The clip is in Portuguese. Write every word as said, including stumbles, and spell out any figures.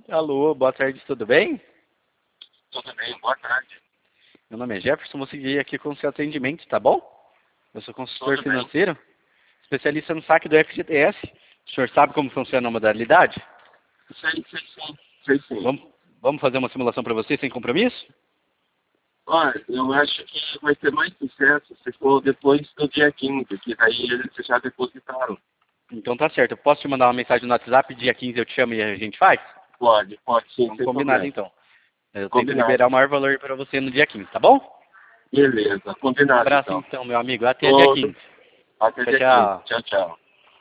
Alô, boa tarde, tudo bem? Tudo bem, boa tarde. Meu nome é Jefferson, vou seguir aqui com o seu atendimento, tá bom? Eu sou consultor Tudo financeiro, especialista no saque do F G T S. O senhor sabe como funciona a modalidade? Sei, sei sim, sei sim. Vamos, vamos fazer uma simulação para você sem compromisso? Olha, eu acho que vai ter mais sucesso se for depois do dia quinze, que daí eles já depositaram. Então tá certo, eu posso te mandar uma mensagem no WhatsApp, dia quinze eu te chamo e a gente faz? Pode, pode sim, Vamos sem combinar problema. então. Eu tento Combinado. liberar o maior valor para você no dia quinze, tá bom? Beleza, Um combinado abraço então. então, meu amigo. Até dia Todo. quinze. Até Tchau, dia quinze. tchau. Tchau, tchau.